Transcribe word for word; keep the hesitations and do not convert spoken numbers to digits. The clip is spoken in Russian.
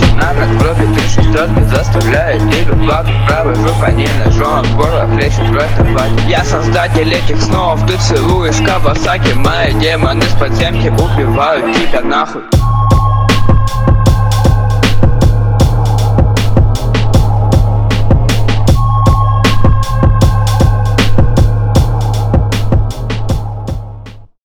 Нами крови ты шестерки заставляет тебя плакать. Правой жопой не ножом в горло хлещет просто хватит. Я создатель этих снов, ты целуешь Кавасаки. Мои демоны с подземки убивают тебя нахуй.